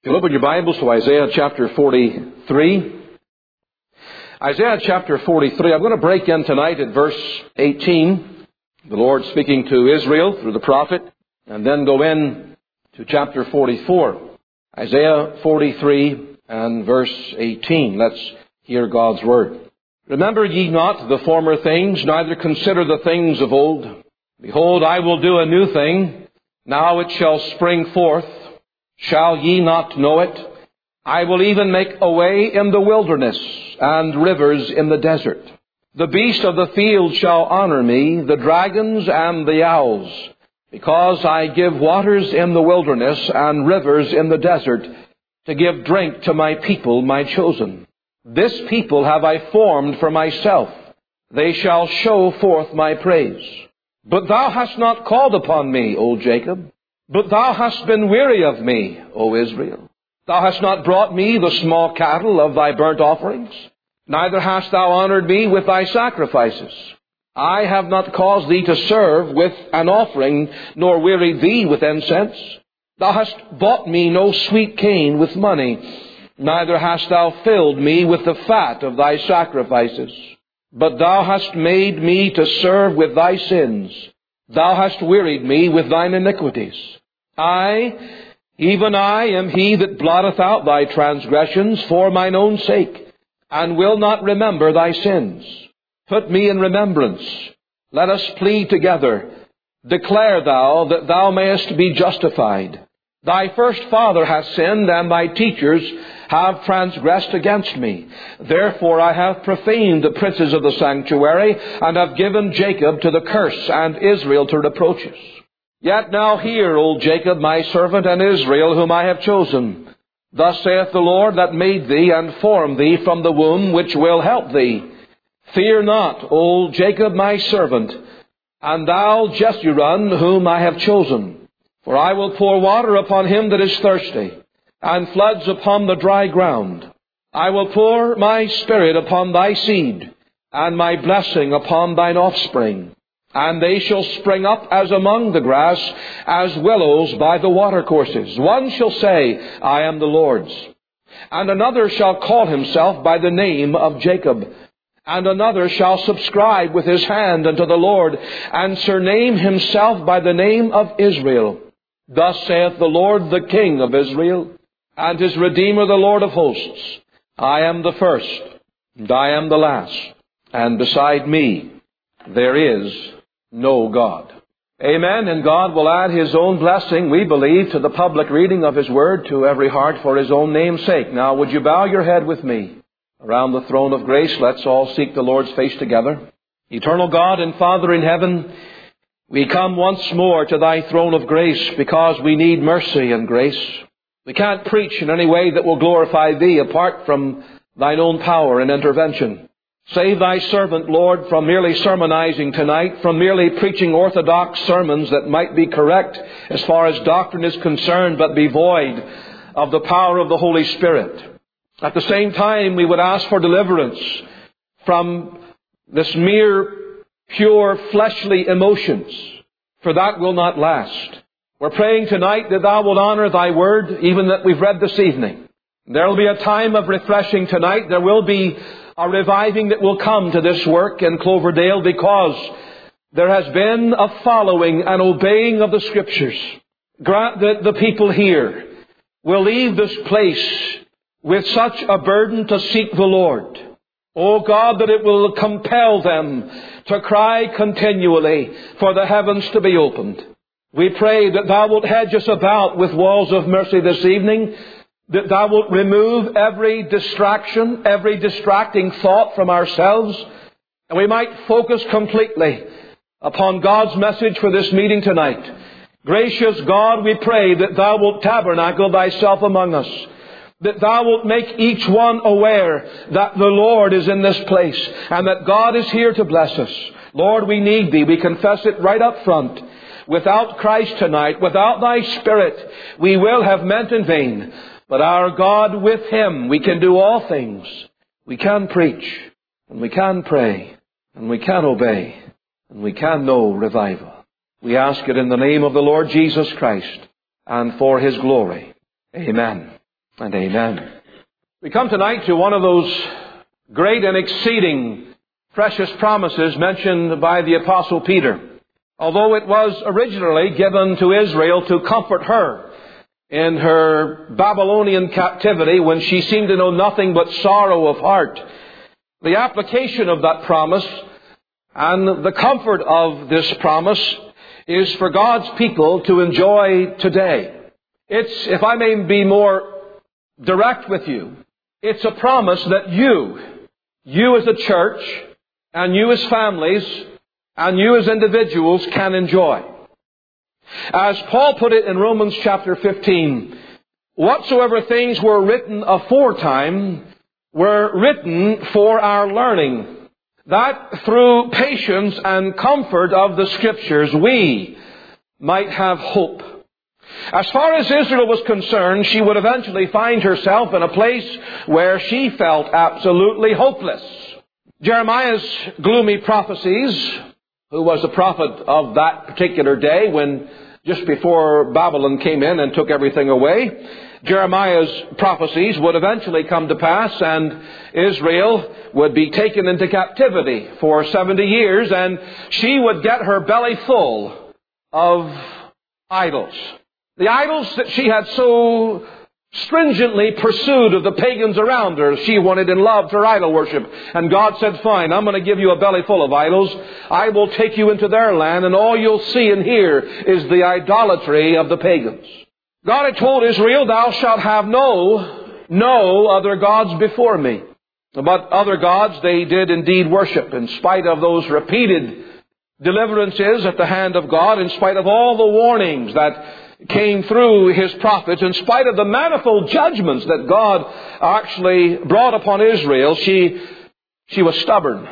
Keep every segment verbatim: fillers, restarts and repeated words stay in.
If you open your Bibles to Isaiah chapter forty-three. Isaiah chapter forty-three, I'm going to break in tonight at verse eighteen. The Lord speaking to Israel through the prophet, and then go in to chapter forty-four. Isaiah forty-three and verse eighteen. Let's hear God's word. Remember ye not the former things, neither consider the things of old. Behold, I will do a new thing. Now it shall spring forth. Shall ye not know it? I will even make a way in the wilderness, and rivers in the desert. The beast of the field shall honor me, the dragons and the owls, because I give waters in the wilderness, and rivers in the desert, to give drink to my people, my chosen. This people have I formed for myself. They shall show forth my praise. But thou hast not called upon me, O Jacob. But thou hast been weary of me, O Israel. Thou hast not brought me the small cattle of thy burnt offerings, neither hast thou honored me with thy sacrifices. I have not caused thee to serve with an offering, nor wearied thee with incense. Thou hast bought me no sweet cane with money, neither hast thou filled me with the fat of thy sacrifices. But thou hast made me to serve with thy sins. Thou hast wearied me with thine iniquities. I, even I, am he that blotteth out thy transgressions for mine own sake, and will not remember thy sins. Put me in remembrance. Let us plead together. Declare thou that thou mayest be justified. Thy first father hath sinned, and thy teachers have transgressed against me. Therefore I have profaned the princes of the sanctuary, and have given Jacob to the curse, and Israel to reproaches. Yet now hear, O Jacob, my servant, and Israel, whom I have chosen. Thus saith the Lord that made thee, and formed thee from the womb, which will help thee. Fear not, O Jacob, my servant, and thou Jeshurun, whom I have chosen. For I will pour water upon him that is thirsty, and floods upon the dry ground. I will pour my spirit upon thy seed, and my blessing upon thine offspring. And they shall spring up as among the grass, as willows by the watercourses. One shall say, I am the Lord's. And another shall call himself by the name of Jacob. And another shall subscribe with his hand unto the Lord, and surname himself by the name of Israel. Thus saith the Lord, the King of Israel, and his Redeemer, the Lord of hosts. I am the first, and I am the last, and beside me there is no God. Amen. And God will add his own blessing, we believe, to the public reading of his word to every heart for his own name's sake. Now, would you bow your head with me around the throne of grace? Let's all seek the Lord's face together. Eternal God and Father in heaven, we come once more to thy throne of grace because we need mercy and grace. We can't preach in any way that will glorify thee apart from thine own power and intervention. Save thy servant, Lord, from merely sermonizing tonight, from merely preaching orthodox sermons that might be correct as far as doctrine is concerned, but be void of the power of the Holy Spirit. At the same time, we would ask for deliverance from this mere pure fleshly emotions, for that will not last. We're praying tonight that thou wilt honor thy word, even that we've read this evening. There will be a time of refreshing tonight. There will be a reviving that will come to this work in Cloverdale, because there has been a following and obeying of the Scriptures. Grant that the people here will leave this place with such a burden to seek the Lord. O God, that it will compel them to cry continually for the heavens to be opened. We pray that thou wilt hedge us about with walls of mercy this evening, that thou wilt remove every distraction, every distracting thought from ourselves, and we might focus completely upon God's message for this meeting tonight. Gracious God, we pray that thou wilt tabernacle thyself among us, that thou wilt make each one aware that the Lord is in this place and that God is here to bless us. Lord, we need thee. We confess it right up front. Without Christ tonight, without thy Spirit, we will have meant in vain. But our God, with him, we can do all things. We can preach, and we can pray, and we can obey, and we can know revival. We ask it in the name of the Lord Jesus Christ, and for his glory. Amen. and amen. We come tonight to one of those great and exceeding precious promises mentioned by the Apostle Peter. Although it was originally given to Israel to comfort her in her Babylonian captivity when she seemed to know nothing but sorrow of heart, the application of that promise and the comfort of this promise is for God's people to enjoy today. It's, if I may be more direct with you, it's a promise that you, you as a church, and you as families, and you as individuals can enjoy. As Paul put it in Romans chapter fifteen, whatsoever things were written aforetime were written for our learning, that through patience and comfort of the Scriptures we might have hope. As far as Israel was concerned, she would eventually find herself in a place where she felt absolutely hopeless. Jeremiah's gloomy prophecies, who was a prophet of that particular day when just before Babylon came in and took everything away, Jeremiah's prophecies would eventually come to pass, and Israel would be taken into captivity for seventy years, and she would get her belly full of idols. The idols that she had so stringently pursued of the pagans around her. She wanted and loved her idol worship. And God said, fine, I'm going to give you a belly full of idols. I will take you into their land, and all you'll see and hear is the idolatry of the pagans. God had told Israel, thou shalt have no, no other gods before me. But other gods they did indeed worship, in spite of those repeated deliverances at the hand of God, in spite of all the warnings that came through His prophets, in spite of the manifold judgments that God actually brought upon Israel. She, she was stubborn.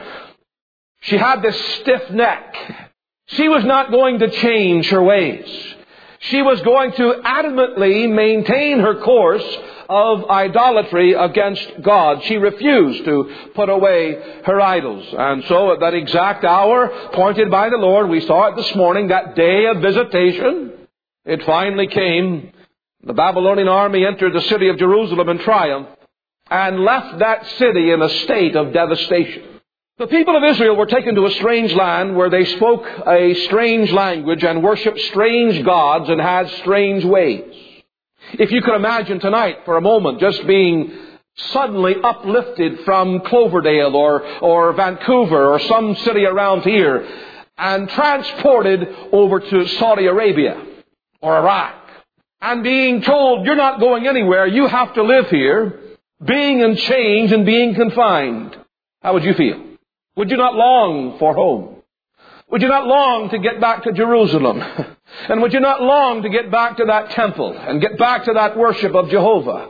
She had this stiff neck. She was not going to change her ways. She was going to adamantly maintain her course of idolatry against God. She refused to put away her idols. And so at that exact hour appointed by the Lord, we saw it this morning, that day of visitation, it finally came. The Babylonian army entered the city of Jerusalem in triumph and left that city in a state of devastation. The people of Israel were taken to a strange land where they spoke a strange language and worshipped strange gods and had strange ways. If you could imagine tonight for a moment just being suddenly uplifted from Cloverdale or, or Vancouver or some city around here and transported over to Saudi Arabia or Iraq, and being told, you're not going anywhere, you have to live here, being in chains and being confined. How would you feel? Would you not long for home? Would you not long to get back to Jerusalem? And would you not long to get back to that temple and get back to that worship of Jehovah?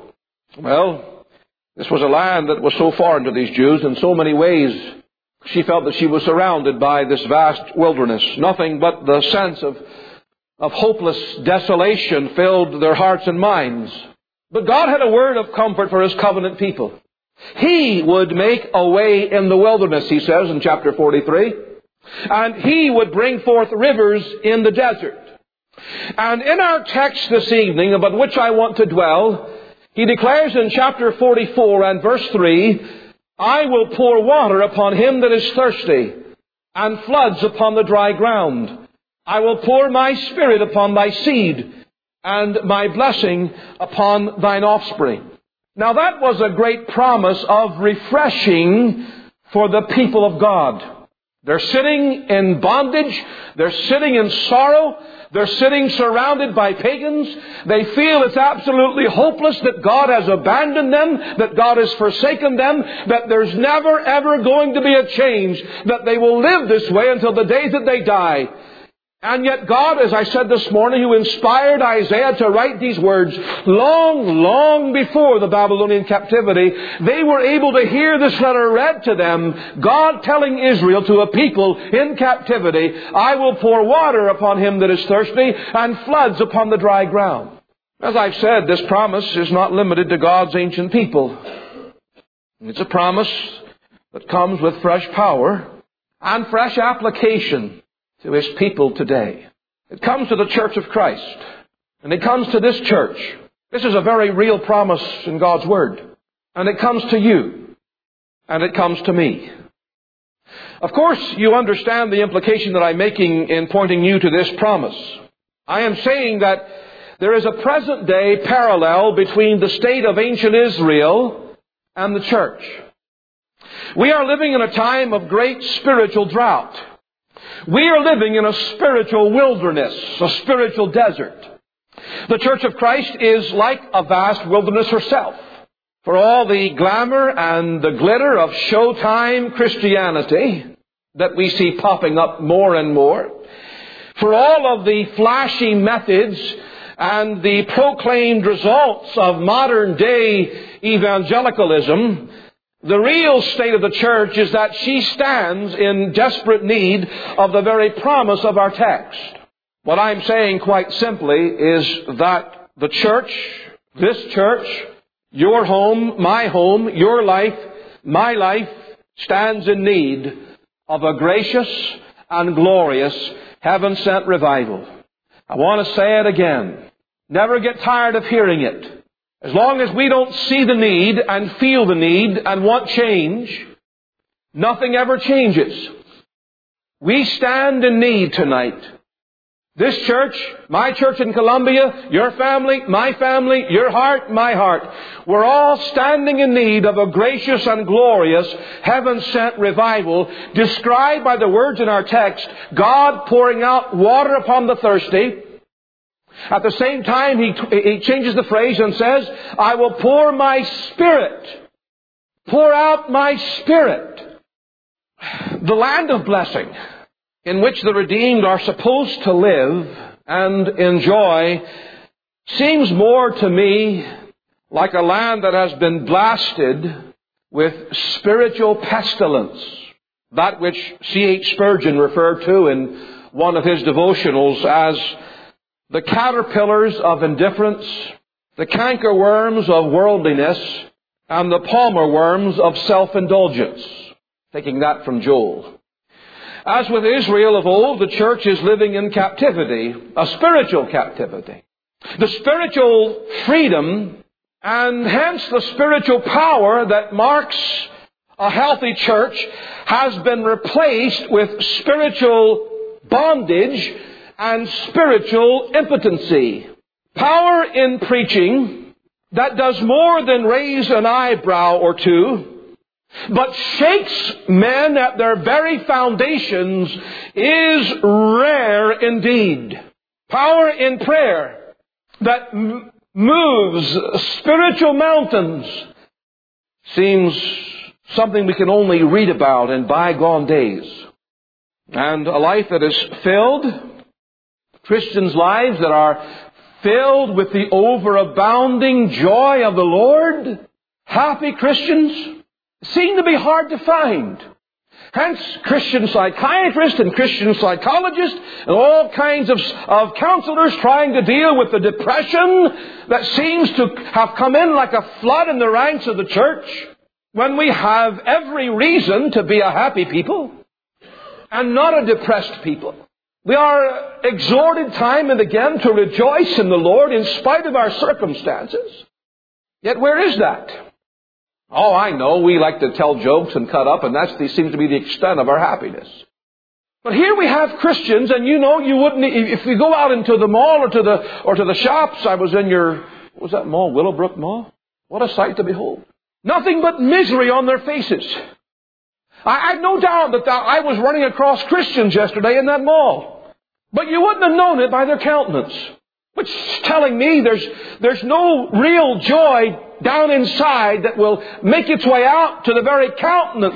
Well, this was a land that was so foreign to these Jews in so many ways. She felt that she was surrounded by this vast wilderness. Nothing but the sense of of hopeless desolation filled their hearts and minds. But God had a word of comfort for His covenant people. He would make a way in the wilderness, He says in chapter forty-three. And He would bring forth rivers in the desert. And in our text this evening, about which I want to dwell, He declares in chapter forty-four and verse three, I will pour water upon him that is thirsty, and floods upon the dry ground. I will pour my Spirit upon thy seed, and my blessing upon thine offspring. Now that was a great promise of refreshing for the people of God. They're sitting in bondage. They're sitting in sorrow. They're sitting surrounded by pagans. They feel it's absolutely hopeless, that God has abandoned them, that God has forsaken them, that there's never ever going to be a change, that they will live this way until the day that they die. And yet God, as I said this morning, who inspired Isaiah to write these words long, long before the Babylonian captivity, they were able to hear this letter read to them, God telling Israel, to a people in captivity, I will pour water upon him that is thirsty, and floods upon the dry ground. As I've said, this promise is not limited to God's ancient people. It's a promise that comes with fresh power and fresh application to His people today. It comes to the church of Christ. And it comes to this church. This is a very real promise in God's Word. And it comes to you. And it comes to me. Of course, you understand the implication that I'm making in pointing you to this promise. I am saying that there is a present day parallel between the state of ancient Israel and the church. We are living in a time of great spiritual drought. We are living in a spiritual wilderness, a spiritual desert. The Church of Christ is like a vast wilderness herself. For all the glamour and the glitter of showtime Christianity that we see popping up more and more, for all of the flashy methods and the proclaimed results of modern day evangelicalism, the real state of the church is that she stands in desperate need of the very promise of our text. What I'm saying quite simply is that the church, this church, your home, my home, your life, my life, stands in need of a gracious and glorious heaven-sent revival. I want to say it again. Never get tired of hearing it. As long as we don't see the need and feel the need and want change, nothing ever changes. We stand in need tonight. This church, my church in Columbia, your family, my family, your heart, my heart, we're all standing in need of a gracious and glorious heaven-sent revival described by the words in our text, God pouring out water upon the thirsty. At the same time, he, he changes the phrase and says, I will pour my Spirit, pour out my Spirit. The land of blessing in which the redeemed are supposed to live and enjoy seems more to me like a land that has been blasted with spiritual pestilence. That which C H Spurgeon referred to in one of his devotionals as the caterpillars of indifference, the cankerworms of worldliness, and the palmer worms of self-indulgence. Taking that from Joel. As with Israel of old, the church is living in captivity, a spiritual captivity. The spiritual freedom and hence the spiritual power that marks a healthy church has been replaced with spiritual bondage and spiritual impotency. Power in preaching that does more than raise an eyebrow or two, but shakes men at their very foundations, is rare indeed. Power in prayer that m- moves spiritual mountains seems something we can only read about in bygone days. And a life that is filled, Christians' lives that are filled with the overabounding joy of the Lord, happy Christians, seem to be hard to find. Hence, Christian psychiatrists and Christian psychologists and all kinds of, of counselors trying to deal with the depression that seems to have come in like a flood in the ranks of the church, when we have every reason to be a happy people and not a depressed people. We are exhorted time and again to rejoice in the Lord in spite of our circumstances. Yet where is that? Oh, I know, we like to tell jokes and cut up, and that seems to be the extent of our happiness. But here we have Christians, and you know, you wouldn't, if you go out into the mall or to the, or to the shops, I was in your, what was that mall, Willowbrook Mall? What a sight to behold. Nothing but misery on their faces. I have no doubt that I was running across Christians yesterday in that mall. But you wouldn't have known it by their countenance. Which is telling me there's, there's no real joy down inside that will make its way out to the very countenance.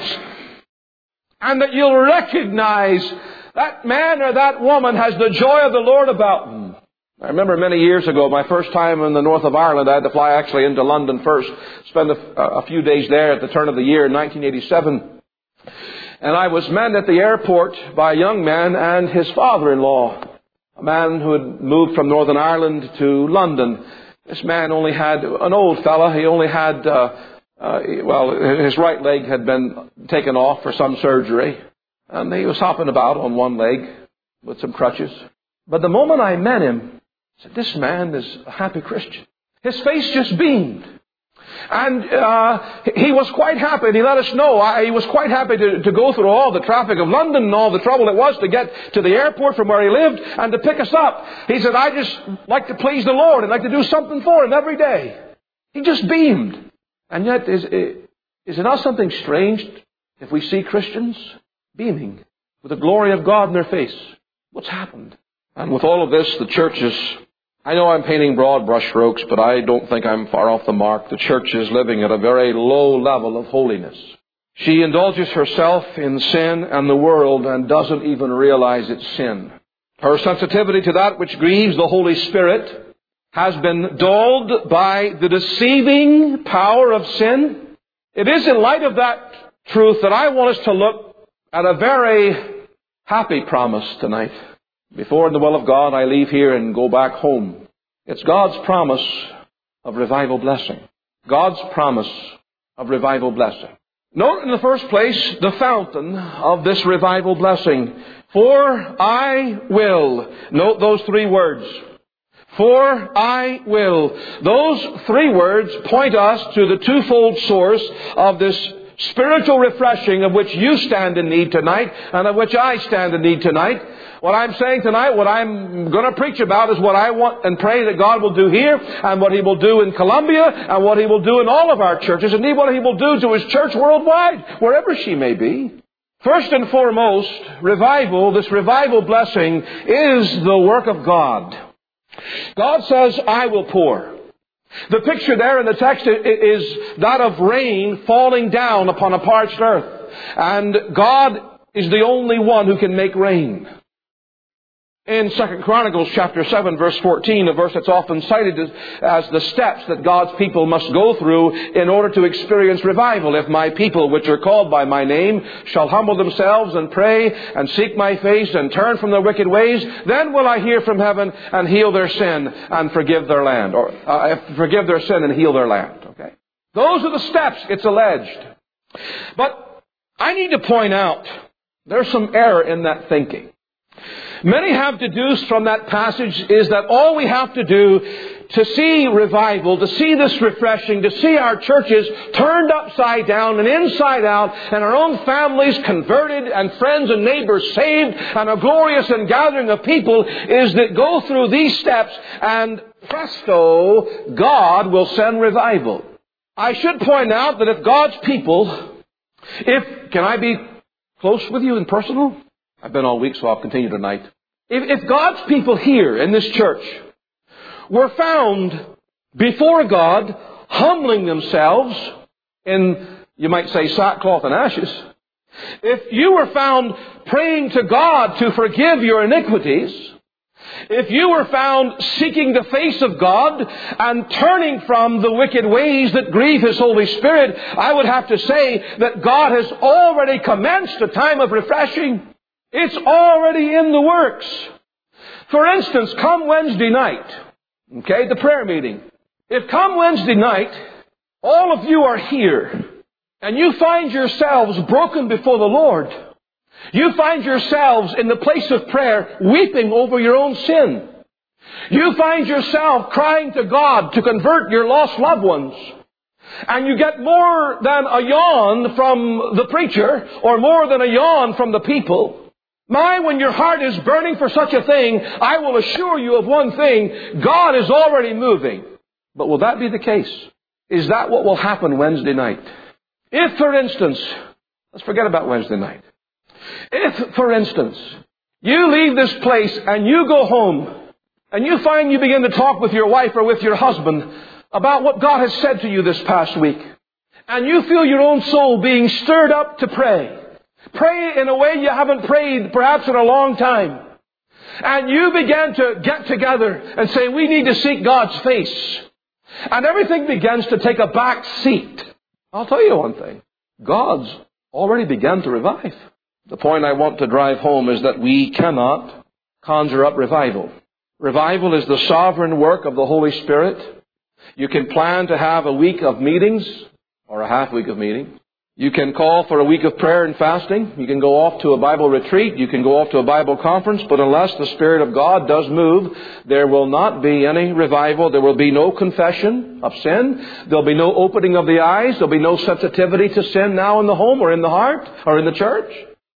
And that you'll recognize that man or that woman has the joy of the Lord about them. I remember many years ago, my first time in the north of Ireland, I had to fly actually into London first, spend a, a few days there at the turn of the year in nineteen eighty-seven. And I was met at the airport by a young man and his father-in-law, a man who had moved from Northern Ireland to London. This man only had, an old fella, he only had, uh, uh, well, his right leg had been taken off for some surgery. And he was hopping about on one leg with some crutches. But the moment I met him, I said, this man is a happy Christian. His face just beamed. And uh, he was quite happy. And he let us know I, he was quite happy to, to go through all the traffic of London and all the trouble it was to get to the airport from where he lived and to pick us up. He said, I just like to please the Lord and like to do something for Him every day. He just beamed. And yet, is, is it not something strange if we see Christians beaming with the glory of God in their face? What's happened? And with all of this, the church is... I know I'm painting broad brush strokes, but I don't think I'm far off the mark. The church is living at a very low level of holiness. She indulges herself in sin and the world and doesn't even realize it's sin. Her sensitivity to that which grieves the Holy Spirit has been dulled by the deceiving power of sin. It is in light of that truth that I want us to look at a very happy promise tonight. Before, in the will of God, I leave here and go back home. It's God's promise of revival blessing. God's promise of revival blessing. Note in the first place the fountain of this revival blessing. For I will. Note those three words. For I will. Those three words point us to the twofold source of this spiritual refreshing of which you stand in need tonight and of which I stand in need tonight. What I'm saying tonight, what I'm going to preach about is what I want and pray that God will do here and what He will do in Columbia and what He will do in all of our churches. Indeed, what He will do to His church worldwide, wherever she may be. First and foremost, revival, this revival blessing is the work of God. God says, I will pour. The picture there in the text is that of rain falling down upon a parched earth. And God is the only one who can make rain. In Second Chronicles chapter seven, verse fourteen, a verse that's often cited as, as the steps that God's people must go through in order to experience revival. If my people, which are called by my name, shall humble themselves and pray and seek my face and turn from their wicked ways, then will I hear from heaven and heal their sin and forgive their land. Or uh, forgive their sin and heal their land. Okay, those are the steps, it's alleged. But I need to point out there's some error in that thinking. Many have deduced from that passage is that all we have to do to see revival, to see this refreshing, to see our churches turned upside down and inside out, and our own families converted and friends and neighbors saved, and a glorious ingathering of people, is that go through these steps and presto, God will send revival. I should point out that if God's people, if, can I be close with you and personal? I've been all week, so I'll continue tonight. If, if God's people here in this church were found before God, humbling themselves in, you might say, sackcloth and ashes, if you were found praying to God to forgive your iniquities, if you were found seeking the face of God and turning from the wicked ways that grieve His Holy Spirit, I would have to say that God has already commenced a time of refreshing. It's already in the works. For instance, come Wednesday night, okay, the prayer meeting. If come Wednesday night, all of you are here, and you find yourselves broken before the Lord, you find yourselves in the place of prayer weeping over your own sin. You find yourself crying to God to convert your lost loved ones. And you get more than a yawn from the preacher or more than a yawn from the people. My, when your heart is burning for such a thing, I will assure you of one thing. God is already moving. But will that be the case? Is that what will happen Wednesday night? If, for instance, let's forget about Wednesday night. If, for instance, you leave this place and you go home and you find you begin to talk with your wife or with your husband about what God has said to you this past week, and you feel your own soul being stirred up to pray, pray in a way you haven't prayed perhaps in a long time, and you begin to get together and say, we need to seek God's face, and everything begins to take a back seat, I'll tell you one thing. God's already begun to revive. The point I want to drive home is that we cannot conjure up revival. Revival is the sovereign work of the Holy Spirit. You can plan to have a week of meetings or a half week of meetings. You can call for a week of prayer and fasting. You can go off to a Bible retreat. You can go off to a Bible conference. But unless the Spirit of God does move, there will not be any revival. There will be no confession of sin. There will be no opening of the eyes. There will be no sensitivity to sin now in the home or in the heart or in the church.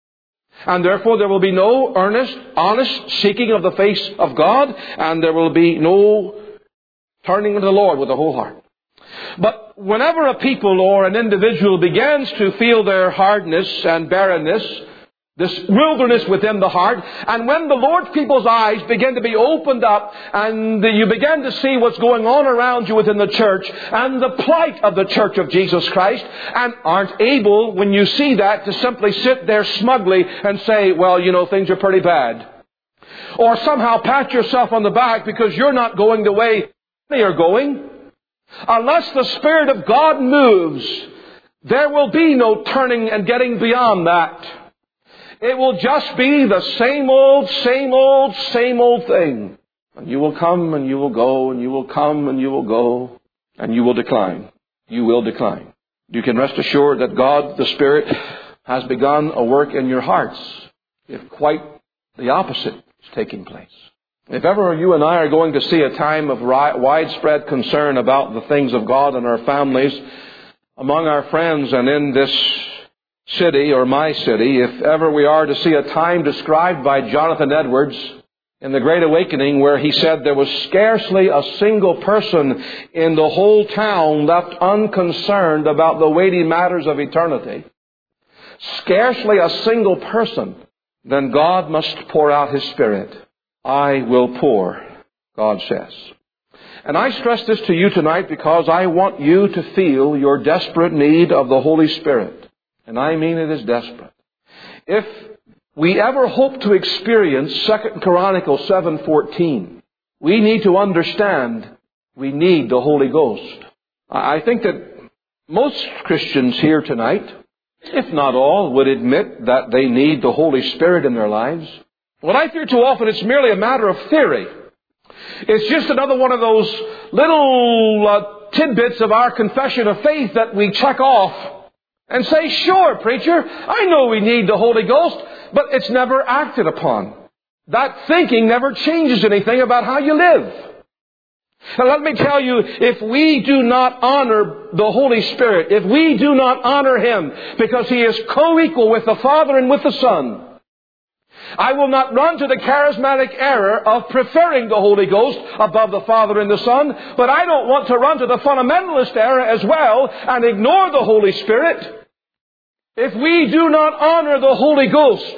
And therefore there will be no earnest, honest seeking of the face of God. And there will be no turning to the Lord with the whole heart. But whenever a people or an individual begins to feel their hardness and barrenness, this wilderness within the heart, and when the Lord's people's eyes begin to be opened up and you begin to see what's going on around you within the church and the plight of the church of Jesus Christ, and aren't able, when you see that, to simply sit there smugly and say, well, you know, things are pretty bad. Or somehow pat yourself on the back because you're not going the way they are going. Unless the Spirit of God moves, there will be no turning and getting beyond that. It will just be the same old, same old, same old thing. And you will come and you will go and you will come and you will go and you will decline. You will decline. You can rest assured that God, the Spirit, has begun a work in your hearts if quite the opposite is taking place. If ever you and I are going to see a time of widespread concern about the things of God in our families, among our friends and in this city or my city, if ever we are to see a time described by Jonathan Edwards in The Great Awakening where he said there was scarcely a single person in the whole town left unconcerned about the weighty matters of eternity, scarcely a single person, then God must pour out His Spirit. I will pour, God says. And I stress this to you tonight because I want you to feel your desperate need of the Holy Spirit. And I mean it is desperate. If we ever hope to experience Second Chronicles seven fourteen, we need to understand we need the Holy Ghost. I think that most Christians here tonight, if not all, would admit that they need the Holy Spirit in their lives. What I fear too often, it's merely a matter of theory. It's just another one of those little uh, tidbits of our confession of faith that we check off and say, sure, preacher, I know we need the Holy Ghost, but it's never acted upon. That thinking never changes anything about how you live. Now let me tell you, if we do not honor the Holy Spirit, if we do not honor Him because He is co-equal with the Father and with the Son, I will not run to the charismatic error of preferring the Holy Ghost above the Father and the Son, but I don't want to run to the fundamentalist error as well and ignore the Holy Spirit. If we do not honor the Holy Ghost,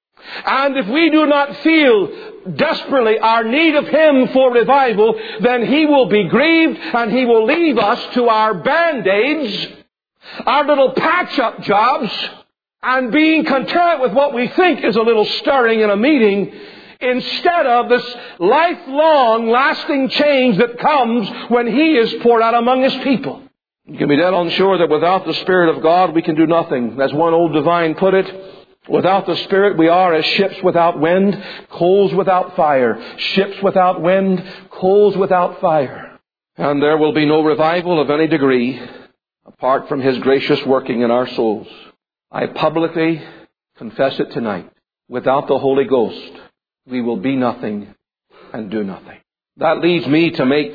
and if we do not feel desperately our need of Him for revival, then He will be grieved and He will leave us to our band-aids, our little patch-up jobs, and being content with what we think is a little stirring in a meeting, instead of this lifelong, lasting change that comes when He is poured out among His people. You can be dead on sure that without the Spirit of God we can do nothing. As one old divine put it, without the Spirit we are as ships without wind, coals without fire. Ships without wind, coals without fire. And there will be no revival of any degree apart from His gracious working in our souls. I publicly confess it tonight. Without the Holy Ghost, we will be nothing and do nothing. That leads me to make,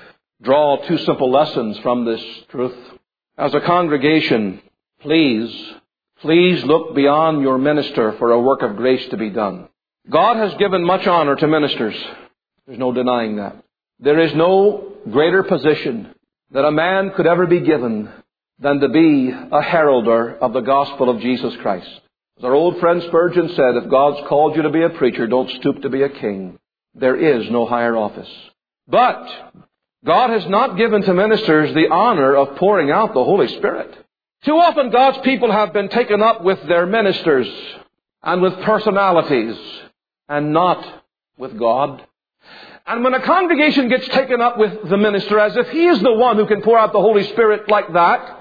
draw two simple lessons from this truth. As a congregation, please, please look beyond your minister for a work of grace to be done. God has given much honor to ministers. There's no denying that. There is no greater position that a man could ever be given than to be a heralder of the gospel of Jesus Christ. As our old friend Spurgeon said, if God's called you to be a preacher, don't stoop to be a king. There is no higher office. But God has not given to ministers the honor of pouring out the Holy Spirit. Too often God's people have been taken up with their ministers and with personalities and not with God. And when a congregation gets taken up with the minister as if he is the one who can pour out the Holy Spirit like that,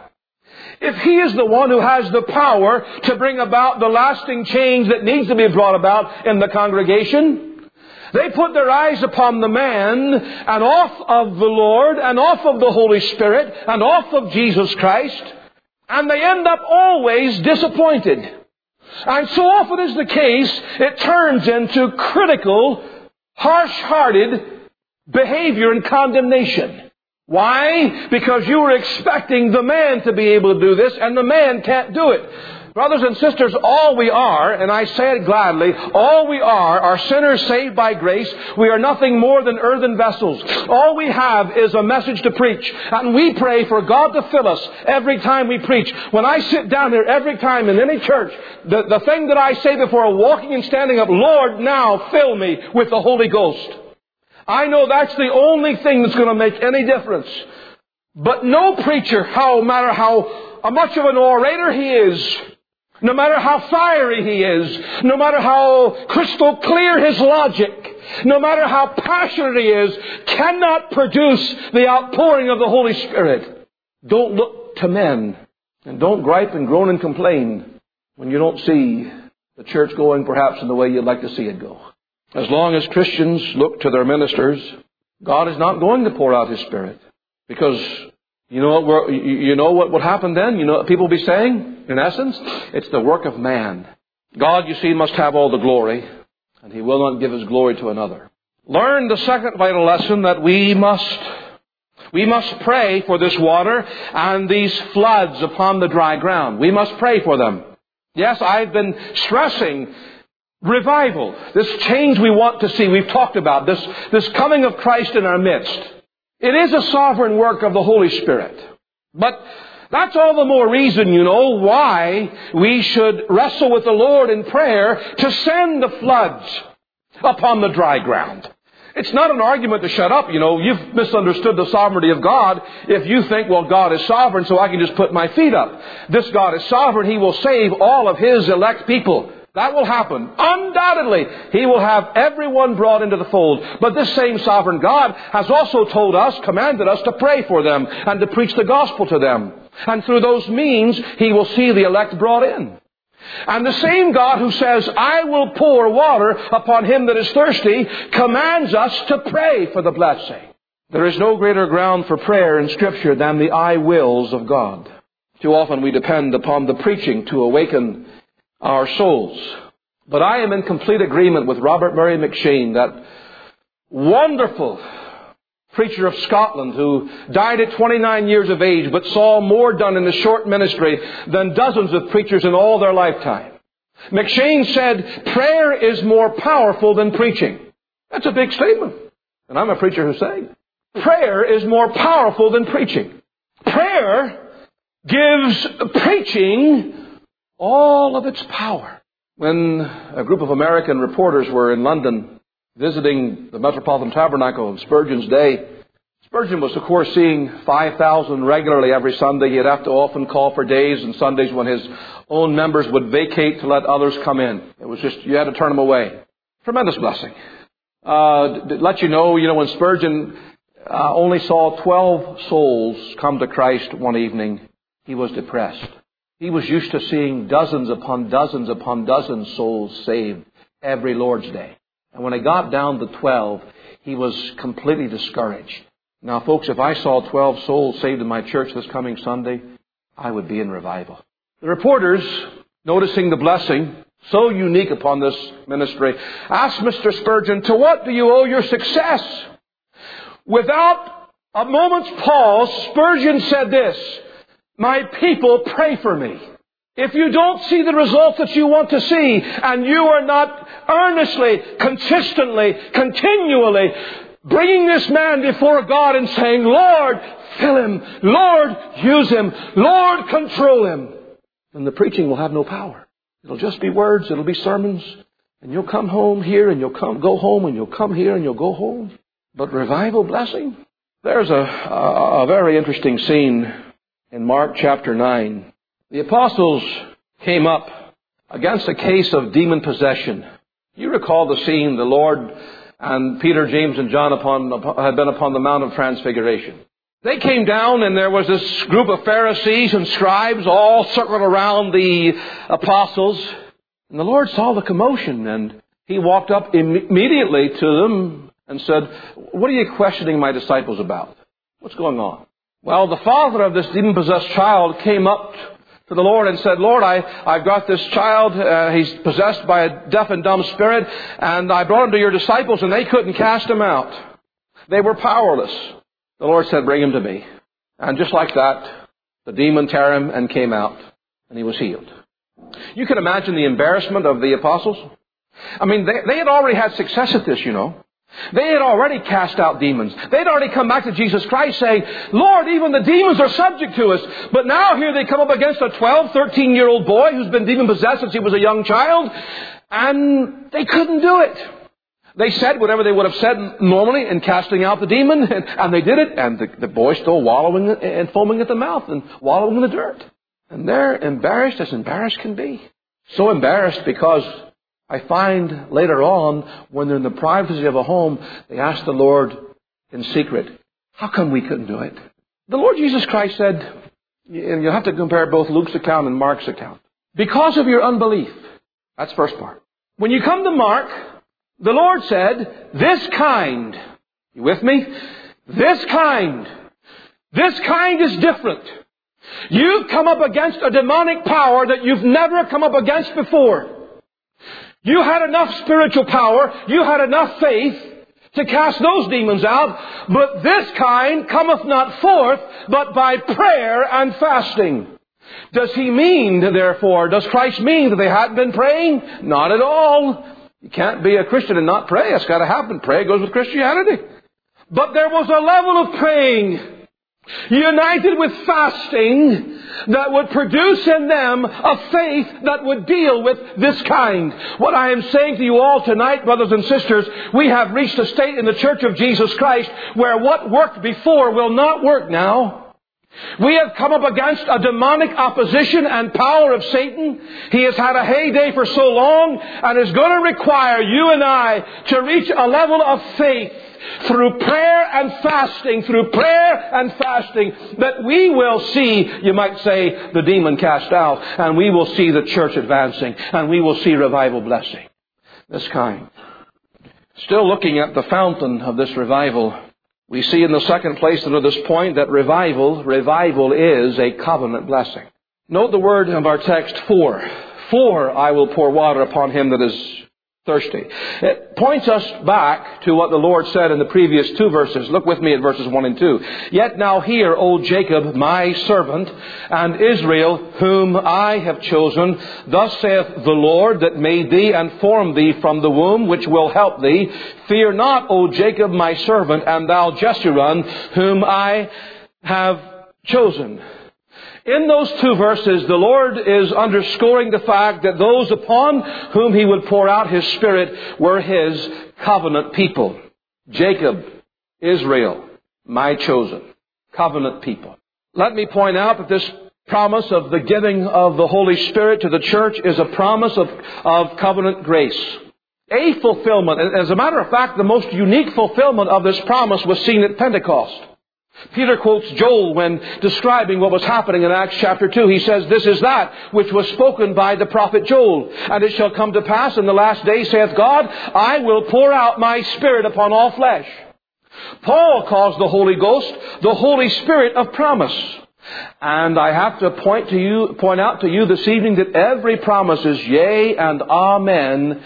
if he is the one who has the power to bring about the lasting change that needs to be brought about in the congregation, they put their eyes upon the man and off of the Lord and off of the Holy Spirit and off of Jesus Christ. And they end up always disappointed. And so often is the case, it turns into critical, harsh-hearted behavior and condemnation. Why? Because you were expecting the man to be able to do this, and the man can't do it. Brothers and sisters, all we are, and I say it gladly, all we are are sinners saved by grace. We are nothing more than earthen vessels. All we have is a message to preach. And we pray for God to fill us every time we preach. When I sit down here every time in any church, the, the thing that I say before walking and standing up, Lord, now fill me with the Holy Ghost. I know that's the only thing that's going to make any difference. But no preacher, how matter how, how much of an orator he is, no matter how fiery he is, no matter how crystal clear his logic, no matter how passionate he is, cannot produce the outpouring of the Holy Spirit. Don't look to men, and don't gripe and groan and complain when you don't see the church going perhaps in the way you'd like to see it go. As long as Christians look to their ministers, God is not going to pour out His Spirit. Because you know what, you know what would happen then? You know what people will be saying? In essence, it's the work of man. God, you see, must have all the glory, and He will not give His glory to another. Learn the second vital lesson, that we must, we must pray for this water and these floods upon the dry ground. We must pray for them. Yes, I've been stressing revival, this change we want to see. We've talked about this, this coming of Christ in our midst. It is a sovereign work of the Holy Spirit. But that's all the more reason, you know, why we should wrestle with the Lord in prayer to send the floods upon the dry ground. It's not an argument to shut up, you know. You've misunderstood the sovereignty of God if you think, well, God is sovereign, so I can just put my feet up. This God is sovereign. He will save all of His elect people. That will happen. Undoubtedly, He will have everyone brought into the fold. But this same sovereign God has also told us, commanded us to pray for them and to preach the gospel to them. And through those means, He will see the elect brought in. And the same God who says, I will pour water upon him that is thirsty, commands us to pray for the blessing. There is no greater ground for prayer in Scripture than the I wills of God. Too often we depend upon the preaching to awaken our souls. But I am in complete agreement with Robert Murray McCheyne, that wonderful preacher of Scotland who died at twenty-nine years of age but saw more done in a short ministry than dozens of preachers in all their lifetime. McCheyne said, prayer is more powerful than preaching. That's a big statement. And I'm a preacher who's saying it. Prayer is more powerful than preaching. Prayer gives preaching all of its power. When a group of American reporters were in London visiting the Metropolitan Tabernacle on Spurgeon's day, Spurgeon was, of course, seeing five thousand regularly every Sunday. He'd have to often call for days and Sundays when his own members would vacate to let others come in. It was just, you had to turn them away. Tremendous blessing. Uh, to let you know, you know, when Spurgeon uh, only saw twelve souls come to Christ one evening, he was depressed. He was used to seeing dozens upon dozens upon dozens souls saved every Lord's Day. And when he got down to twelve, he was completely discouraged. Now, folks, if I saw twelve souls saved in my church this coming Sunday, I would be in revival. The reporters, noticing the blessing so unique upon this ministry, asked Mister Spurgeon, to what do you owe your success? Without a moment's pause, Spurgeon said this, my people pray for me. If you don't see the results that you want to see, and you are not earnestly, consistently, continually bringing this man before God and saying, Lord, fill him. Lord, use him. Lord, control him, then the preaching will have no power. It'll just be words. It'll be sermons. And you'll come home here and you'll come, go home and you'll come here and you'll go home. But revival blessing? There's a, a, a very interesting scene in Mark chapter nine. The apostles came up against a case of demon possession. You recall the scene, the Lord and Peter, James, and John upon, had been upon the Mount of Transfiguration. They came down and there was this group of Pharisees and scribes all circled around the apostles. And the Lord saw the commotion and He walked up immediately to them and said, what are you questioning my disciples about? What's going on? Well, the father of this demon-possessed child came up to the Lord and said, Lord, I, I've got this child. Uh, he's possessed by a deaf and dumb spirit. And I brought him to your disciples and they couldn't cast him out. They were powerless. The Lord said, bring him to me. And just like that, the demon tore him and came out. And he was healed. You can imagine the embarrassment of the apostles. I mean, they, they had already had success at this, you know. They had already cast out demons. They'd already come back to Jesus Christ saying, Lord, even the demons are subject to us. But now here they come up against a twelve, thirteen-year-old boy who's been demon-possessed since he was a young child. And they couldn't do it. They said whatever they would have said normally in casting out the demon. And, and they did it. And the, the boy's still wallowing and foaming at the mouth and wallowing in the dirt. And they're embarrassed as embarrassed can be. So embarrassed because I find later on, when they're in the privacy of a home, they ask the Lord in secret, how come we couldn't do it? The Lord Jesus Christ said, and you'll have to compare both Luke's account and Mark's account, because of your unbelief. That's the first part. When you come to Mark, the Lord said, this kind, you with me? This kind, this kind is different. You've come up against a demonic power that you've never come up against before. You had enough spiritual power, you had enough faith to cast those demons out, but this kind cometh not forth but by prayer and fasting. Does he mean, therefore, does Christ mean that they hadn't been praying? Not at all. You can't be a Christian and not pray. It's got to happen. Prayer goes with Christianity. But there was a level of praying united with fasting that would produce in them a faith that would deal with this kind. What I am saying to you all tonight, brothers and sisters, we have reached a state in the Church of Jesus Christ where what worked before will not work now. We have come up against a demonic opposition and power of Satan. He has had a heyday for so long and is going to require you and I to reach a level of faith through prayer and fasting, through prayer and fasting, that we will see, you might say, the demon cast out, and we will see the church advancing, and we will see revival blessing. This kind. Still looking at the fountain of this revival, we see in the second place under this point that revival, revival is a covenant blessing. Note the word of our text, for. For I will pour water upon him that is thirsty. It points us back to what the Lord said in the previous two verses. Look with me at verses one and two. Yet now hear, O Jacob, my servant, and Israel, whom I have chosen. Thus saith the Lord that made thee and formed thee from the womb, which will help thee. Fear not, O Jacob, my servant, and thou Jeshurun, whom I have chosen. In those two verses, the Lord is underscoring the fact that those upon whom He would pour out His Spirit were His covenant people. Jacob, Israel, my chosen, covenant people. Let me point out that this promise of the giving of the Holy Spirit to the church is a promise of, of covenant grace. A fulfillment. As a matter of fact, the most unique fulfillment of this promise was seen at Pentecost. Peter quotes Joel when describing what was happening in Acts chapter two. He says, this is that which was spoken by the prophet Joel. And it shall come to pass in the last days, saith God, I will pour out my Spirit upon all flesh. Paul calls the Holy Ghost the Holy Spirit of promise. And I have to point to you, point out to you this evening that every promise is yea and amen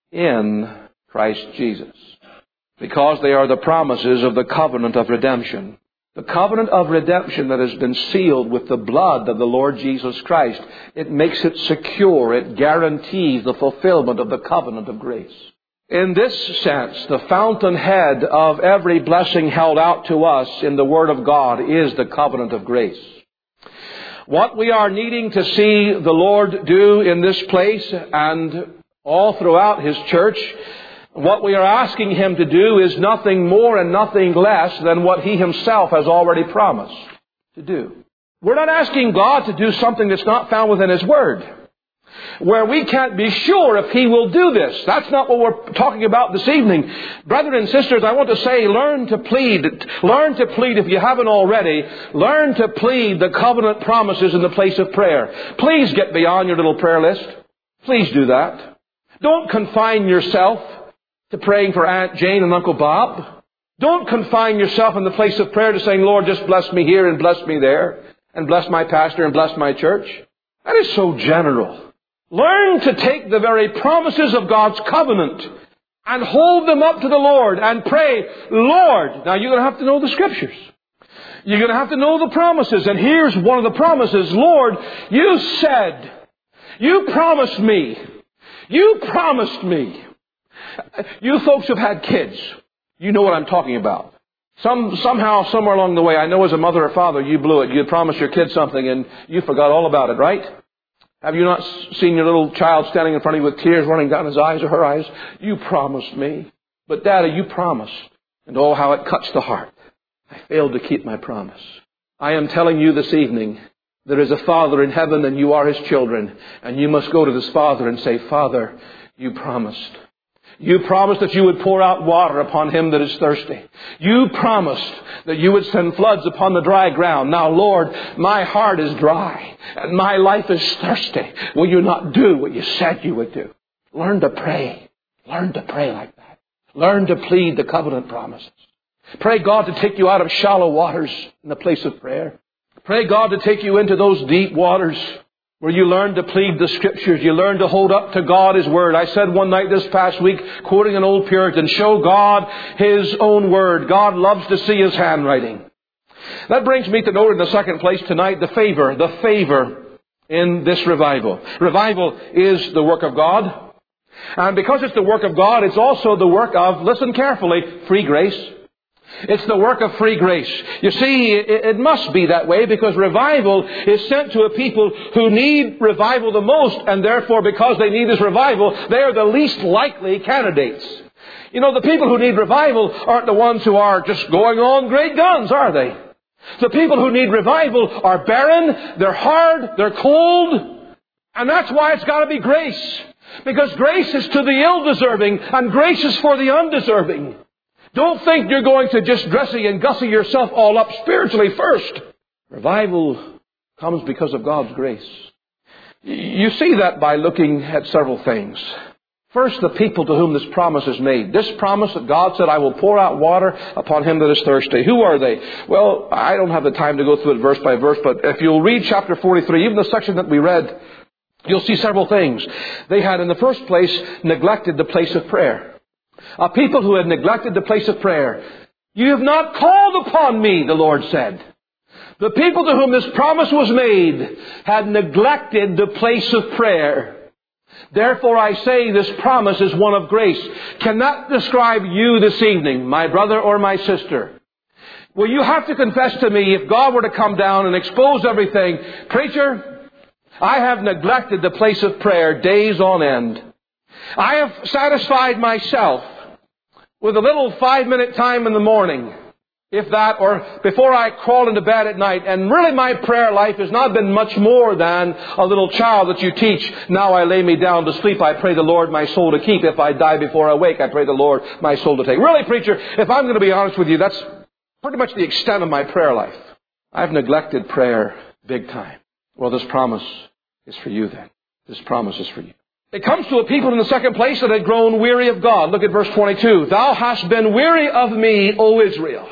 in Christ Jesus. Because they are the promises of the covenant of redemption. The covenant of redemption that has been sealed with the blood of the Lord Jesus Christ. It makes it secure. It guarantees the fulfillment of the covenant of grace. In this sense, the fountainhead of every blessing held out to us in the Word of God is the covenant of grace. What we are needing to see the Lord do in this place and all throughout His church, what we are asking Him to do is nothing more and nothing less than what He Himself has already promised to do. We're not asking God to do something that's not found within His Word, where we can't be sure if He will do this. That's not what we're talking about this evening. Brethren and sisters, I want to say, learn to plead. Learn to plead if you haven't already. Learn to plead the covenant promises in the place of prayer. Please get beyond your little prayer list. Please do that. Don't confine yourself to praying for Aunt Jane and Uncle Bob. Don't confine yourself in the place of prayer to saying, Lord, just bless me here and bless me there, and bless my pastor and bless my church. That is so general. Learn to take the very promises of God's covenant and hold them up to the Lord and pray, Lord. Now you're going to have to know the Scriptures. You're going to have to know the promises. And here's one of the promises. Lord, you said, you promised me. You promised me. You folks have had kids. You know what I'm talking about. Some, somehow, somewhere along the way, I know as a mother or father, you blew it. You promised your kid something and you forgot all about it, right? Have you not seen your little child standing in front of you with tears running down his eyes or her eyes? You promised me. But Daddy, you promised. And oh, how it cuts the heart. I failed to keep my promise. I am telling you this evening, there is a Father in heaven and you are His children. And you must go to this Father and say, Father, you promised. You promised that you would pour out water upon him that is thirsty. You promised that you would send floods upon the dry ground. Now, Lord, my heart is dry and my life is thirsty. Will you not do what you said you would do? Learn to pray. Learn to pray like that. Learn to plead the covenant promises. Pray God to take you out of shallow waters in the place of prayer. Pray God to take you into those deep waters where you learn to plead the Scriptures. You learn to hold up to God His Word. I said one night this past week, quoting an old Puritan, show God His own Word. God loves to see His handwriting. That brings me to note in the second place tonight the favor, the favor in this revival. Revival is the work of God. And because it's the work of God, it's also the work of, listen carefully, free grace. It's the work of free grace. You see, it must be that way because revival is sent to a people who need revival the most, and therefore because they need this revival, they are the least likely candidates. You know, the people who need revival aren't the ones who are just going on great guns, are they? The people who need revival are barren, they're hard, they're cold, and that's why it's got to be grace. Because grace is to the ill-deserving, and grace is for the undeserving. Don't think you're going to just dressy and gussy yourself all up spiritually first. Revival comes because of God's grace. You see that by looking at several things. First, the people to whom this promise is made. This promise that God said, I will pour out water upon him that is thirsty. Who are they? Well, I don't have the time to go through it verse by verse, but if you'll read chapter forty-three, even the section that we read, you'll see several things. They had, in the first place, neglected the place of prayer. A people who had neglected the place of prayer. You have not called upon me, the Lord said. The people to whom this promise was made had neglected the place of prayer. Therefore I say this promise is one of grace. Cannot describe you this evening, my brother or my sister. Well, you have to confess to me, if God were to come down and expose everything, preacher, I have neglected the place of prayer days on end. I have satisfied myself with a little five-minute time in the morning, if that, or before I crawl into bed at night. And really my prayer life has not been much more than a little child that you teach. Now I lay me down to sleep. I pray the Lord my soul to keep. If I die before I wake, I pray the Lord my soul to take. Really, preacher, if I'm going to be honest with you, that's pretty much the extent of my prayer life. I've neglected prayer big time. Well, this promise is for you then. This promise is for you. It comes to a people in the second place that had grown weary of God. Look at verse twenty-two. Thou hast been weary of me, O Israel.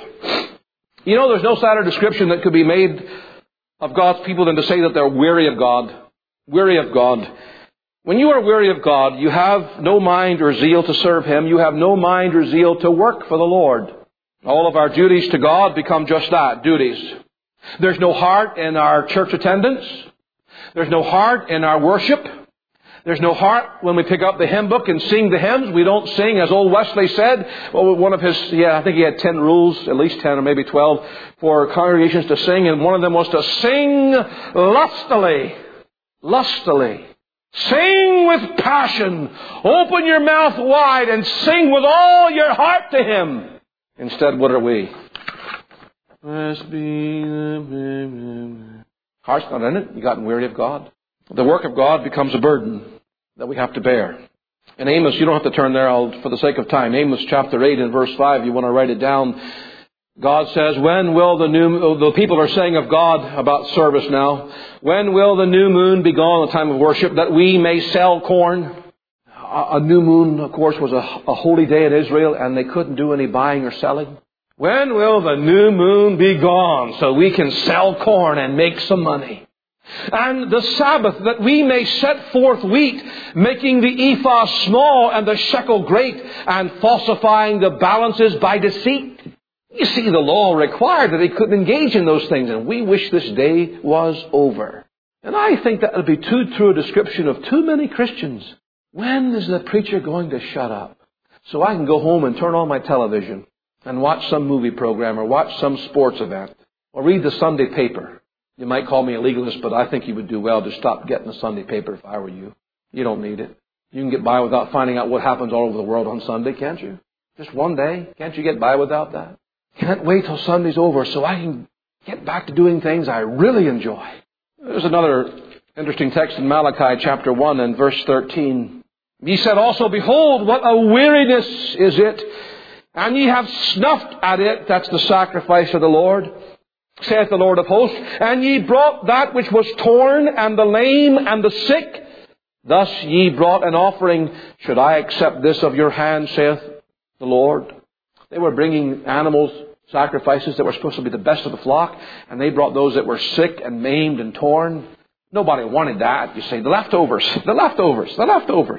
You know, there's no sadder description that could be made of God's people than to say that they're weary of God. Weary of God. When you are weary of God, you have no mind or zeal to serve Him. You have no mind or zeal to work for the Lord. All of our duties to God become just that, duties. There's no heart in our church attendance. There's no heart in our worship. There's no heart when we pick up the hymn book and sing the hymns. We don't sing, as old Wesley said. Well, one of his, yeah, I think he had ten rules, at least ten or maybe twelve, for congregations to sing. And one of them was to sing lustily. Lustily. Sing with passion. Open your mouth wide and sing with all your heart to Him. Instead, what are we? Heart's not in it. You've gotten weary of God. The work of God becomes a burden that we have to bear. In Amos, you don't have to turn there I'll, for the sake of time. Amos chapter eight and verse five, you want to write it down. God says, when will the new, the people are saying of God about service now, when will the new moon be gone, the time of worship, that we may sell corn? A, a new moon, of course, was a, a holy day in Israel, and they couldn't do any buying or selling. When will the new moon be gone so we can sell corn and make some money? And the Sabbath, that we may set forth wheat, making the ephah small and the shekel great, and falsifying the balances by deceit. You see, the law required that they couldn't engage in those things, and we wish this day was over. And I think that would be too true a description of too many Christians. When is the preacher going to shut up so I can go home and turn on my television and watch some movie program or watch some sports event or read the Sunday paper? You might call me a legalist, but I think you would do well to stop getting the Sunday paper if I were you. You don't need it. You can get by without finding out what happens all over the world on Sunday, can't you? Just one day. Can't you get by without that? Can't wait till Sunday's over so I can get back to doing things I really enjoy. There's another interesting text in Malachi chapter one and verse thirteen. Ye said also, behold, what a weariness is it, and ye have snuffed at it, that's the sacrifice of the Lord, saith the Lord of hosts, and ye brought that which was torn, and the lame, and the sick. Thus ye brought an offering. Should I accept this of your hand, saith the Lord? They were bringing animals, sacrifices that were supposed to be the best of the flock, and they brought those that were sick and maimed and torn. Nobody wanted that. You say, the leftovers, the leftovers, the leftovers.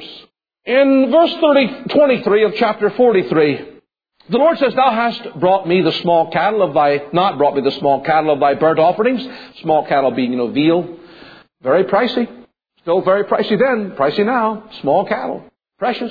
In verse thirty, twenty-three of chapter forty-three, the Lord says, thou hast brought me the small cattle of thy, not brought me the small cattle of thy burnt offerings. Small cattle being, you know, veal. Very pricey. Still very pricey then, pricey now. Small cattle. Precious.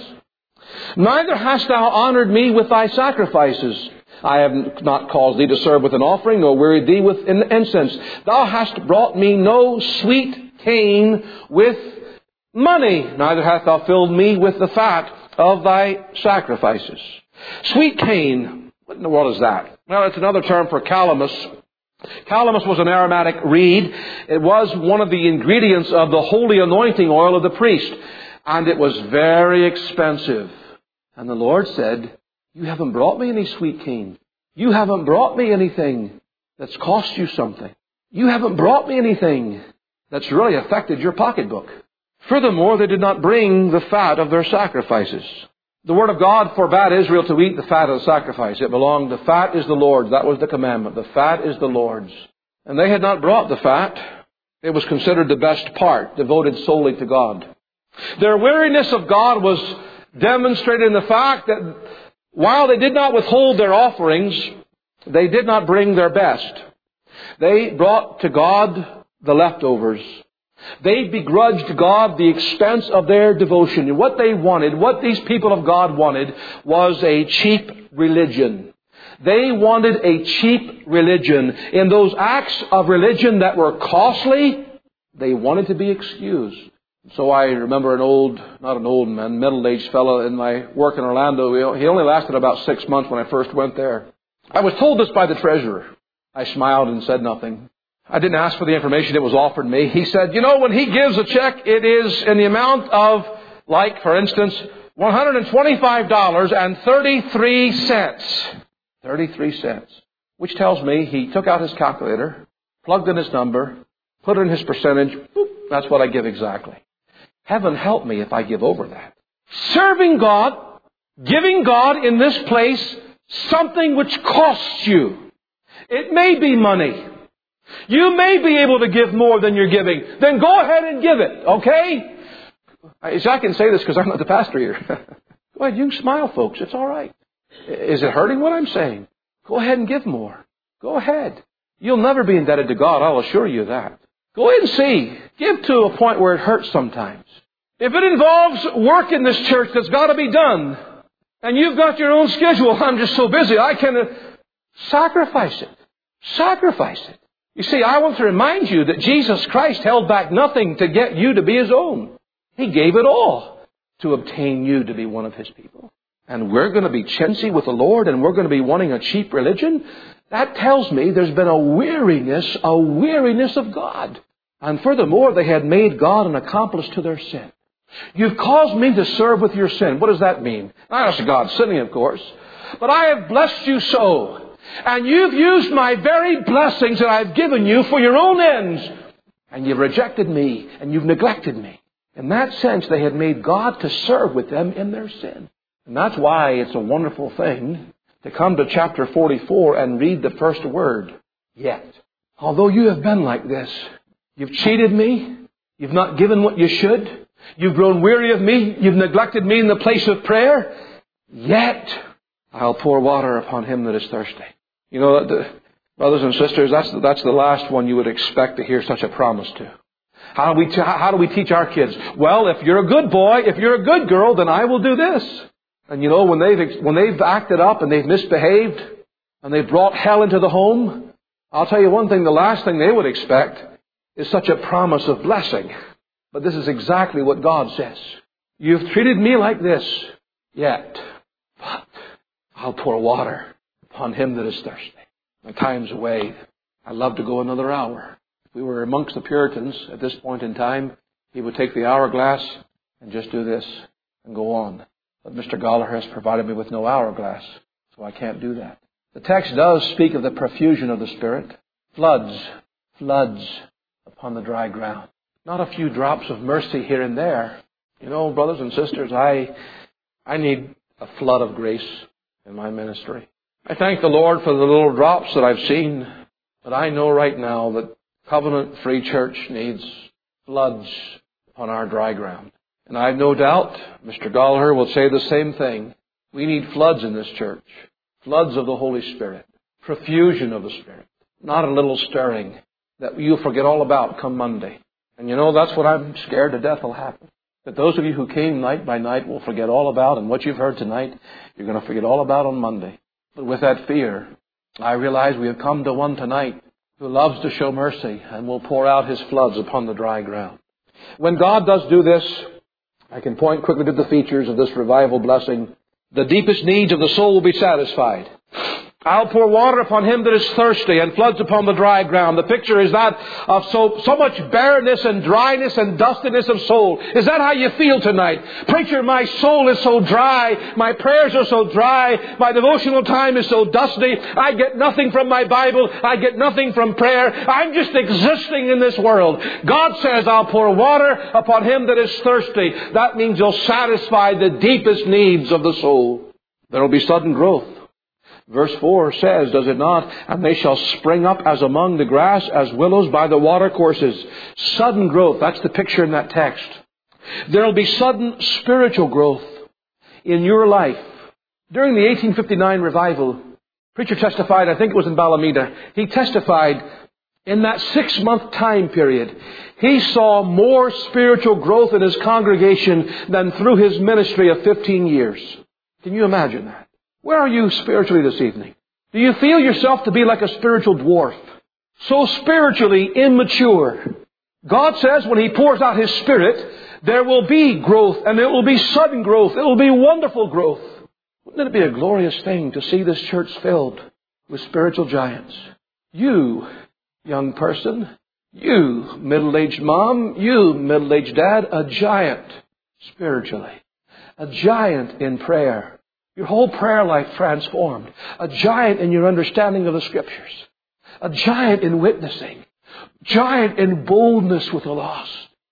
Neither hast thou honored me with thy sacrifices. I have not caused thee to serve with an offering, nor wearied thee with incense. Thou hast brought me no sweet cane with money. Neither hast thou filled me with the fat of thy sacrifices. Sweet cane, what in the world is that? Well, it's another term for calamus. Calamus was an aromatic reed. It was one of the ingredients of the holy anointing oil of the priest. And it was very expensive. And the Lord said, you haven't brought me any sweet cane. You haven't brought me anything that's cost you something. You haven't brought me anything that's really affected your pocketbook. Furthermore, they did not bring the fat of their sacrifices. The Word of God forbade Israel to eat the fat of the sacrifice. It belonged, the fat is the Lord's. That was the commandment. The fat is the Lord's. And they had not brought the fat. It was considered the best part, devoted solely to God. Their weariness of God was demonstrated in the fact that while they did not withhold their offerings, they did not bring their best. They brought to God the leftovers. They begrudged God the expense of their devotion. And what they wanted, what these people of God wanted, was a cheap religion. They wanted a cheap religion. In those acts of religion that were costly, they wanted to be excused. So I remember an old, not an old man, middle-aged fellow in my work in Orlando. He only lasted about six months when I first went there. I was told this by the treasurer. I smiled and said nothing. I didn't ask for the information. It was offered me. He said, you know, when he gives a check, it is in the amount of, like, for instance, one hundred twenty-five dollars and thirty-three cents. thirty-three cents. Which tells me he took out his calculator, plugged in his number, put in his percentage. Boop, that's what I give exactly. Heaven help me if I give over that. Serving God, giving God in this place something which costs you. It may be money. You may be able to give more than you're giving. Then go ahead and give it, okay? I can say this because I'm not the pastor here. Go ahead, you can smile, folks. It's all right. Is it hurting what I'm saying? Go ahead and give more. Go ahead. You'll never be indebted to God, I'll assure you that. Go ahead and see. Give to a point where it hurts sometimes. If it involves work in this church that's got to be done, and you've got your own schedule, I'm just so busy, I can uh, sacrifice it. Sacrifice it. You see, I want to remind you that Jesus Christ held back nothing to get you to be His own. He gave it all to obtain you to be one of His people. And we're going to be chintzy with the Lord, and we're going to be wanting a cheap religion. That tells me there's been a weariness, a weariness of God. And furthermore, they had made God an accomplice to their sin. You've caused me to serve with your sin. What does that mean? Not as God sinning, of course. But I have blessed you so. And you've used my very blessings that I've given you for your own ends. And you've rejected me, and you've neglected me. In that sense, they had made God to serve with them in their sin. And that's why it's a wonderful thing to come to chapter forty-four and read the first word, yet. Although you have been like this, You've cheated me. You've not given what you should. You've grown weary of me. You've neglected me in the place of prayer. Yet I'll pour water upon him that is thirsty. You know, the, brothers and sisters, that's the, that's the last one you would expect to hear such a promise to. How do we t- how do we teach our kids? Well, if you're a good boy, if you're a good girl, then I will do this. And you know, when they've when they've acted up and they've misbehaved and they've brought hell into the home, I'll tell you one thing: the last thing they would expect is such a promise of blessing. But this is exactly what God says. You've treated me like this, yet, but I'll pour water upon him that is thirsty. My time's away. I'd love to go another hour. If we were amongst the Puritans at this point in time, he would take the hourglass and just do this and go on. But Mister Goller has provided me with no hourglass, so I can't do that. The text does speak of the profusion of the Spirit. Floods, floods upon the dry ground. Not a few drops of mercy here and there. You know, brothers and sisters, I I need a flood of grace in my ministry. I thank the Lord for the little drops that I've seen, but I know right now that Covenant Free Church needs floods upon our dry ground. And I have no doubt Mister Goller will say the same thing. We need floods in this church. Floods of the Holy Spirit. Profusion of the Spirit. Not a little stirring that you'll forget all about come Monday. And you know, that's what I'm scared to death will happen. That those of you who came night by night will forget all about, and what you've heard tonight, you're going to forget all about on Monday. But with that fear, I realize we have come to one tonight who loves to show mercy and will pour out his floods upon the dry ground. When God does do this, I can point quickly to the features of this revival blessing. The deepest needs of the soul will be satisfied. I'll pour water upon him that is thirsty and floods upon the dry ground. The picture is that of so, so much barrenness and dryness and dustiness of soul. Is that how you feel tonight? Preacher, my soul is so dry. My prayers are so dry. My devotional time is so dusty. I get nothing from my Bible. I get nothing from prayer. I'm just existing in this world. God says, I'll pour water upon him that is thirsty. That means you'll satisfy the deepest needs of the soul. There will be sudden growth. Verse four says, does it not? And they shall spring up as among the grass, as willows by the watercourses. Sudden growth. That's the picture in that text. There will be sudden spiritual growth in your life. During the eighteen fifty-nine revival, preacher testified, I think it was in Balameda, he testified in that six-month time period, he saw more spiritual growth in his congregation than through his ministry of fifteen years. Can you imagine that? Where are you spiritually this evening? Do you feel yourself to be like a spiritual dwarf? So spiritually immature. God says when he pours out his Spirit, there will be growth, and it will be sudden growth. It will be wonderful growth. Wouldn't it be a glorious thing to see this church filled with spiritual giants? You, young person, you, middle-aged mom, you, middle-aged dad, a giant spiritually. A giant in prayer. Your whole prayer life transformed. A giant in your understanding of the Scriptures. A giant in witnessing. Giant in boldness with the lost.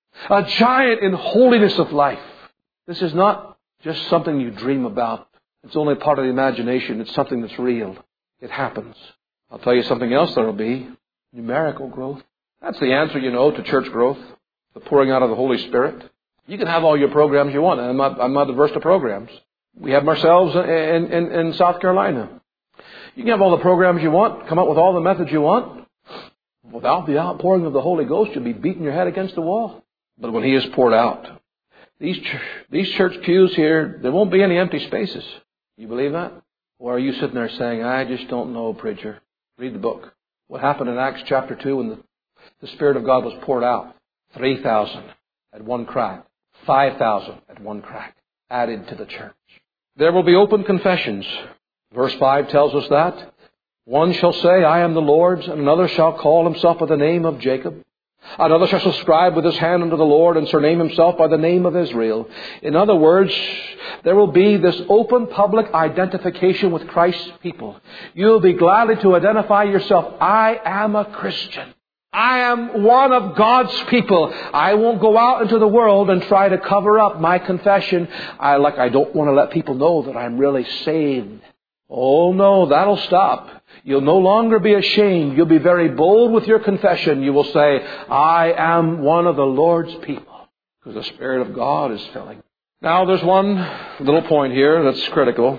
A giant in holiness of life. This is not just something you dream about. It's only part of the imagination. It's something that's real. It happens. I'll tell you something else there will be. Numerical growth. That's the answer, you know, to church growth. The pouring out of the Holy Spirit. You can have all your programs you want. I'm not, I'm not averse to programs. We have ourselves in, in, in South Carolina. You can have all the programs you want, come up with all the methods you want. Without the outpouring of the Holy Ghost, you'll be beating your head against the wall. But when he is poured out, these ch- these church pews here, there won't be any empty spaces. You believe that? Or are you sitting there saying, I just don't know, preacher? Read the book. What happened in Acts chapter two when the, the Spirit of God was poured out? three thousand at one crack. five thousand at one crack. Added to the church. There will be open confessions. Verse five tells us that. One shall say, I am the Lord's, and another shall call himself by the name of Jacob. Another shall subscribe with his hand unto the Lord and surname himself by the name of Israel. In other words, there will be this open public identification with Christ's people. You'll be gladly to identify yourself. I am a Christian. I am one of God's people. I won't go out into the world and try to cover up my confession. I like I don't want to let people know that I'm really saved. Oh no, that'll stop. You'll no longer be ashamed. You'll be very bold with your confession. You will say, I am one of the Lord's people, because the Spirit of God is filling. Now there's one little point here that's critical.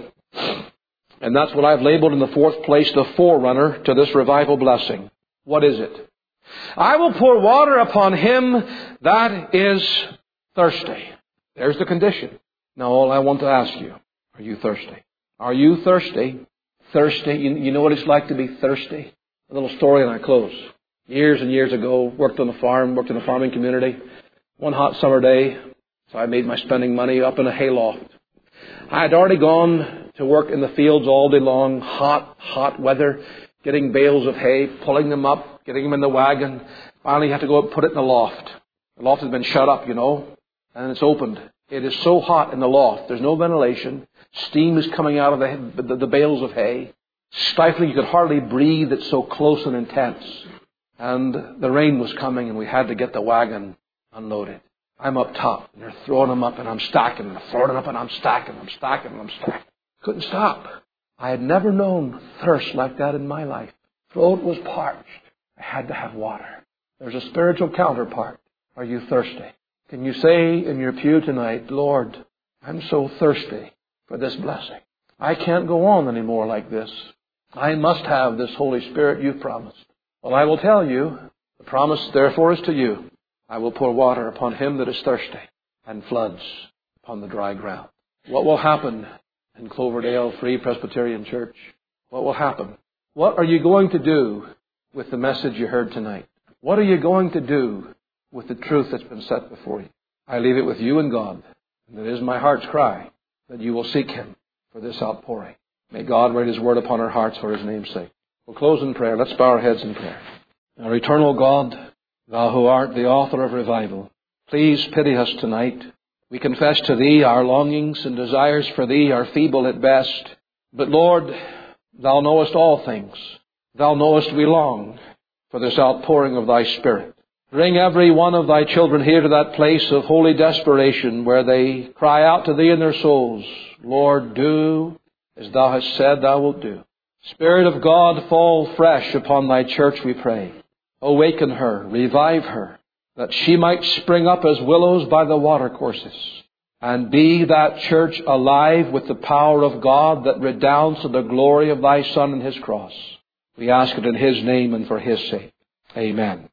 And that's what I've labeled in the fourth place, the forerunner to this revival blessing. What is it? I will pour water upon him that is thirsty. There's the condition. Now all I want to ask you, are you thirsty? Are you thirsty? Thirsty? You, you know what it's like to be thirsty? A little story and I close. Years and years ago, worked on a farm, worked in a farming community. One hot summer day, so I made my spending money up in a hayloft. I had already gone to work in the fields all day long, hot, hot weather, getting bales of hay, pulling them up, getting them in the wagon. Finally, you have to go and put it in the loft. The loft has been shut up, you know, and it's opened. It is so hot in the loft. There's no ventilation. Steam is coming out of the, the, the bales of hay. Stifling, you could hardly breathe. It's so close and intense. And the rain was coming and we had to get the wagon unloaded. I'm up top and they're throwing them up and I'm stacking them. Throwing them up and I'm stacking them, stacking them, I'm stacking. Couldn't stop. I had never known thirst like that in my life. Throat was parched. I had to have water. There's a spiritual counterpart. Are you thirsty? Can you say in your pew tonight, Lord, I'm so thirsty for this blessing. I can't go on anymore like this. I must have this Holy Spirit you've promised. Well, I will tell you, the promise therefore is to you. I will pour water upon him that is thirsty and floods upon the dry ground. What will happen in Cloverdale Free Presbyterian Church? What will happen? What are you going to do with the message you heard tonight? What are you going to do with the truth that's been set before you? I leave it with you and God. And it is my heart's cry that you will seek him for this outpouring. May God write his word upon our hearts for his name's sake. We'll close in prayer. Let's bow our heads in prayer. Our eternal God, thou who art the author of revival, please pity us tonight. We confess to thee our longings and desires for thee are feeble at best. But Lord, thou knowest all things. Thou knowest we long for this outpouring of thy Spirit. Bring every one of thy children here to that place of holy desperation where they cry out to thee in their souls, Lord, do as thou hast said thou wilt do. Spirit of God, fall fresh upon thy church, we pray. Awaken her, revive her, that she might spring up as willows by the watercourses, and be that church alive with the power of God that redounds to the glory of thy Son and his cross. We ask it in his name and for his sake. Amen.